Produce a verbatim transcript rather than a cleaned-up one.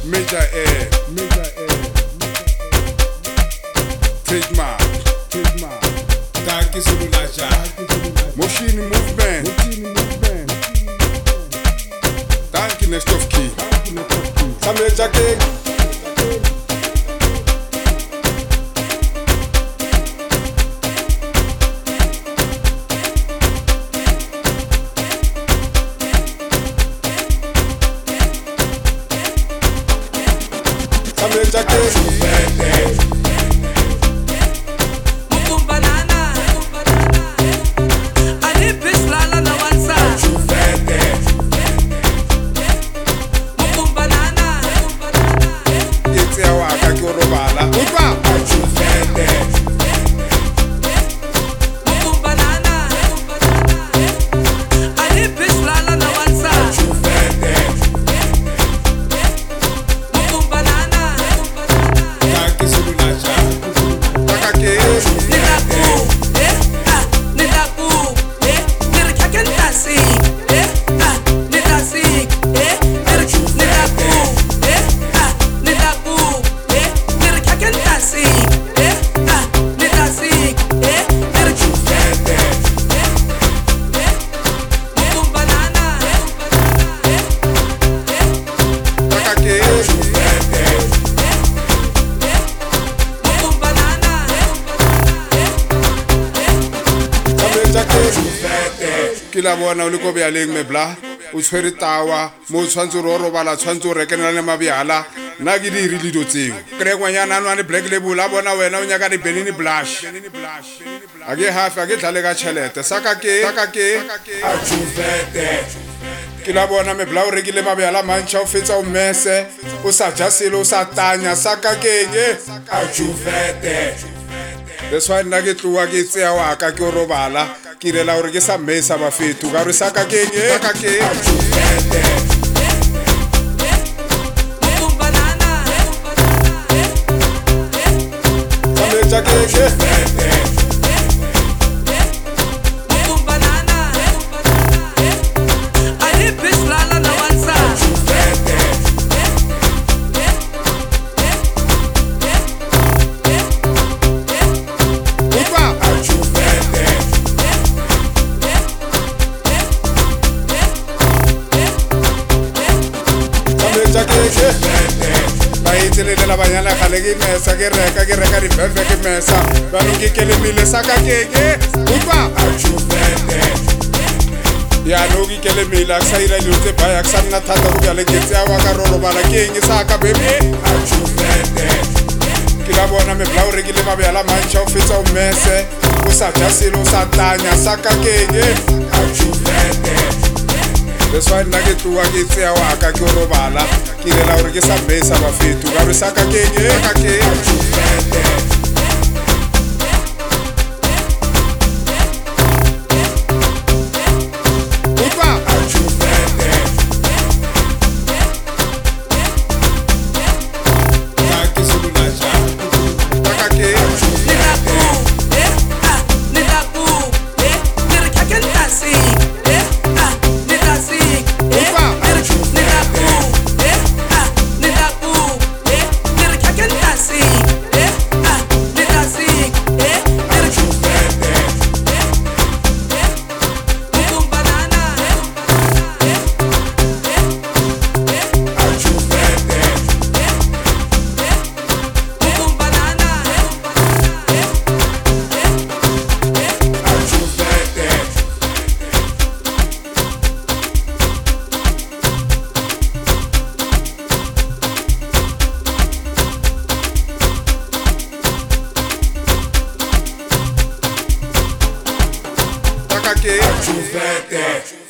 Major Air, Major Air, trademark, trademark, Taki Sululaja, Moshini Movement, Moshini Movement, Taki Next of Key, Samuel Jackie. Samuel Jackie. Ke la bona o le ko bealeng mebla o tshwere tawa mo tshwantse ro robala tshwantse o rekena le mabiala nna ke di rile dio tseo kre ngwanyana a nwane black label a bona wena o nyaka di Benini blush a ke half a ke tlale ka chelete saka ke saka ke a tshufete ke la bona mebla o rekile mabiala mantsha o fetsa o mese o sa ja selo o sa tanya saka ke a tshufete that's why nna ke tloa ke tseya wa ka ke o robala ke irela gore ke sa mesa bafetu ka re saka ke saka ke Samuel Jackie. Ba itselele la banyana gale ke mesa ke reka ke reka di bebe ke mesa ba lo ke ke le mile saka ke ke upa a tshufete ya no ke ke le mile a sa ira le tse ba ya sa nna thata go bya le ke tsa wa ka rolo bala ke eng saka bebe a tshufete ke la bona me bla o rekile mabiala mantsha o fetsa o mese o sa ja selo o sa tanya saka ke ke a tshufete that's why nna ke tloa ke tseya wa ka ke o robala ke irela gore ke sa mesa bafetu ka re saka ke saka ke saka ke a tshufete